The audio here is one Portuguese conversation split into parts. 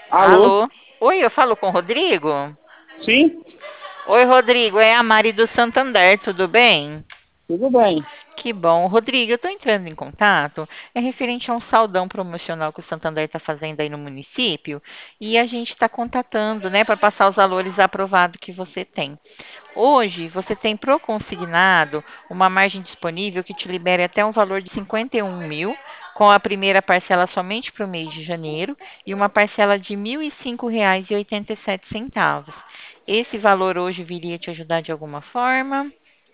Alô? Alô? Oi, eu falo com o Rodrigo? Sim? Oi, Rodrigo, é a Mari do Santander, tudo bem? Tudo bem. Que bom. Rodrigo, eu estou entrando em contato, é referente a um saldão promocional que o Santander está fazendo aí no município, e a gente está contatando, né, para passar os valores aprovados que você tem. Hoje, você tem consignado uma margem disponível que te libere até um valor de 51 mil, com a primeira parcela somente para o mês de janeiro e uma parcela de R$ 1.005,87. Esse valor hoje viria te ajudar de alguma forma?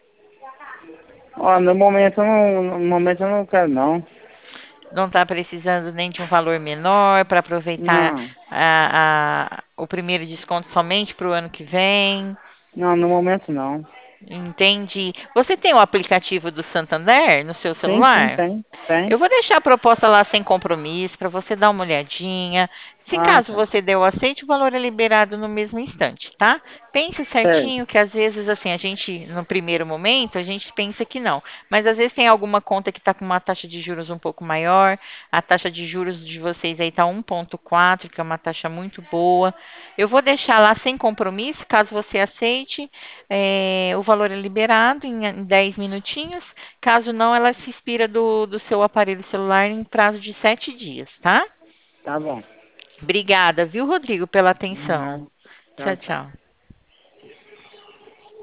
Ó, no momento eu não quero não. Não está precisando nem de um valor menor para aproveitar Não. o primeiro desconto somente para o ano que vem? Não, no momento não. Entendi. Você tem o aplicativo do Santander no seu Sim, sim, celular? tem. Tem. Eu vou deixar a proposta lá sem compromisso para você dar uma olhadinha. Se Ah, caso tá. você dê o aceite, o valor é liberado no mesmo instante, tá? Pense Sei. certinho que às vezes assim, a gente no primeiro momento, a gente pensa que não, mas às vezes tem alguma conta que está com uma taxa de juros um pouco maior. A taxa de juros de vocês aí tá 1,4, que é uma taxa muito boa. Eu vou deixar lá sem compromisso, caso você aceite, o valor é liberado em 10 minutinhos. Caso não, ela se expira do seu aparelho celular em prazo de 7 dias, tá? Tá bom. Obrigada, viu, Rodrigo, pela atenção. Não. Tchau, Tchau, tchau. tchau.